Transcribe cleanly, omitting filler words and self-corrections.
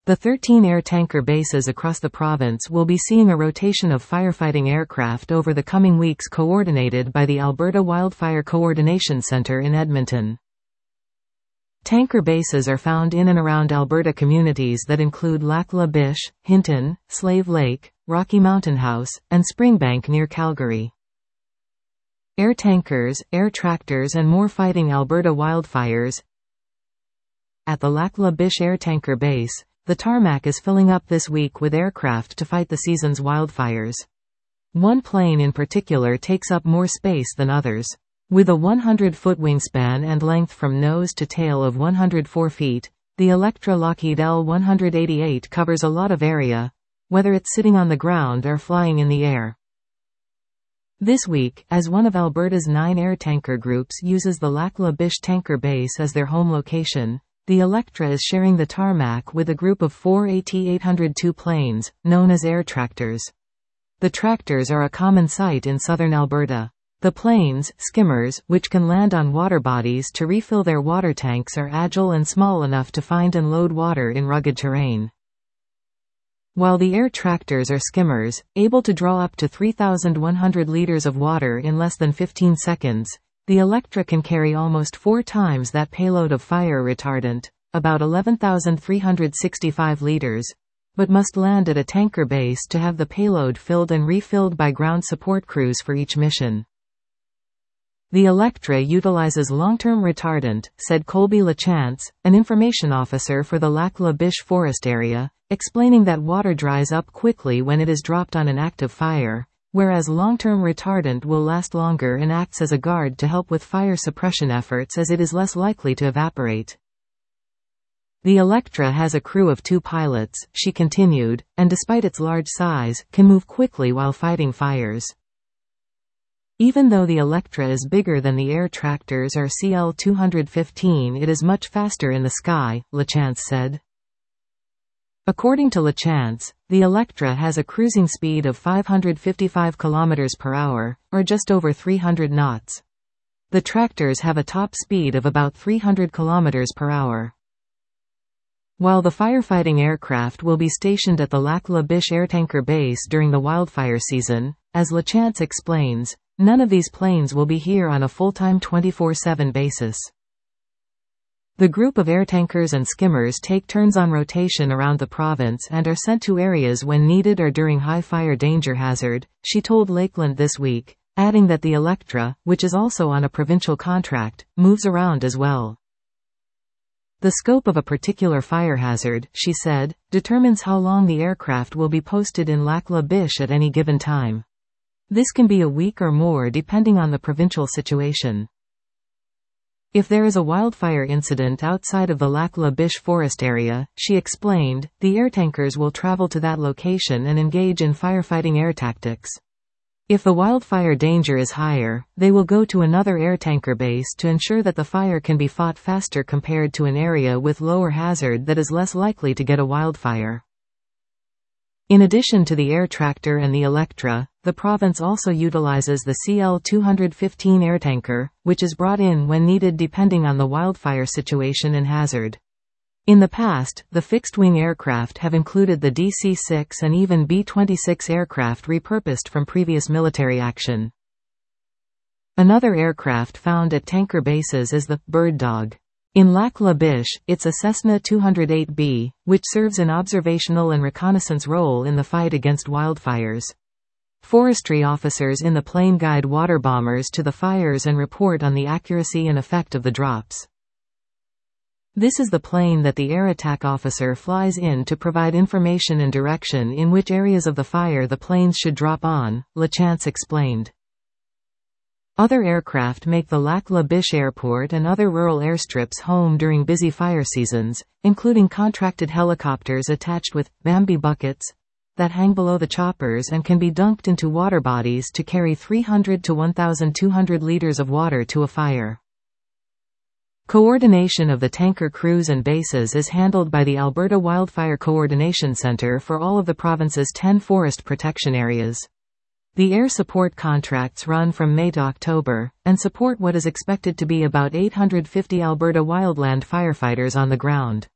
The 13 air tanker bases across the province will be seeing a rotation of firefighting aircraft over the coming weeks, coordinated by the Alberta Wildfire Coordination Centre in Edmonton. Tanker bases are found in and around Alberta communities that include Lac La Biche, Hinton, Slave Lake, Rocky Mountain House, and Springbank near Calgary. Air tankers, air tractors and more fighting Alberta wildfires. At the Lac La Biche air tanker base, the tarmac is filling up this week with aircraft to fight the season's wildfires. One plane in particular takes up more space than others. With a 100-foot wingspan and length from nose to tail of 104 feet, the Electra Lockheed L-188 covers a lot of area, whether it's sitting on the ground or flying in the air. This week, as one of Alberta's 9 air tanker groups uses the Lac La Biche tanker base as their home location, the Electra is sharing the tarmac with a group of 4 AT-802 planes, known as air tractors. The tractors are a common sight in southern Alberta. The planes, skimmers, which can land on water bodies to refill their water tanks, are agile and small enough to find and load water in rugged terrain. While the air tractors are skimmers, able to draw up to 3,100 liters of water in less than 15 seconds, the Electra can carry almost 4 times that payload of fire retardant, about 11,365 liters, but must land at a tanker base to have the payload filled and refilled by ground support crews for each mission. The Electra utilizes long-term retardant, said Colby Lachance, an information officer for the Lac La Biche forest area, explaining that water dries up quickly when it is dropped on an active fire, whereas long-term retardant will last longer and acts as a guard to help with fire suppression efforts as it is less likely to evaporate. The Electra has a crew of 2 pilots, she continued, and despite its large size, can move quickly while fighting fires. Even though the Electra is bigger than the air tractors or CL-215, it is much faster in the sky, Lachance said. According to Lachance, the Electra has a cruising speed of 555 km per hour, or just over 300 knots. The tractors have a top speed of about 300 km per hour. While the firefighting aircraft will be stationed at the Lac La Biche air tanker base during the wildfire season, as Lachance explains, none of these planes will be here on a full-time 24/7 basis. The group of air tankers and skimmers take turns on rotation around the province and are sent to areas when needed or during high fire danger hazard, she told Lakeland this week, adding that the Electra, which is also on a provincial contract, moves around as well. The scope of a particular fire hazard, she said, determines how long the aircraft will be posted in Lac La Biche at any given time. This can be a week or more depending on the provincial situation. If there is a wildfire incident outside of the Lac La Biche forest area, she explained, the air tankers will travel to that location and engage in firefighting air tactics. If the wildfire danger is higher, they will go to another air tanker base to ensure that the fire can be fought faster compared to an area with lower hazard that is less likely to get a wildfire. In addition to the air tractor and the Electra, the province also utilizes the CL-215 air tanker, which is brought in when needed depending on the wildfire situation and hazard. In the past, the fixed-wing aircraft have included the DC-6 and even B-26 aircraft repurposed from previous military action. Another aircraft found at tanker bases is the Bird Dog. In Lac La Biche, it's a Cessna 208B, which serves an observational and reconnaissance role in the fight against wildfires. Forestry officers in the plane guide water bombers to the fires and report on the accuracy and effect of the drops. This is the plane that the air attack officer flies in to provide information and direction in which areas of the fire the planes should drop on, Lachance explained. Other aircraft make the Lac La Biche Airport and other rural airstrips home during busy fire seasons, including contracted helicopters attached with Bambi buckets that hang below the choppers and can be dunked into water bodies to carry 300 to 1,200 liters of water to a fire. Coordination of the tanker crews and bases is handled by the Alberta Wildfire Coordination Centre for all of the province's 10 forest protection areas. The air support contracts run from May to October, and support what is expected to be about 850 Alberta wildland firefighters on the ground.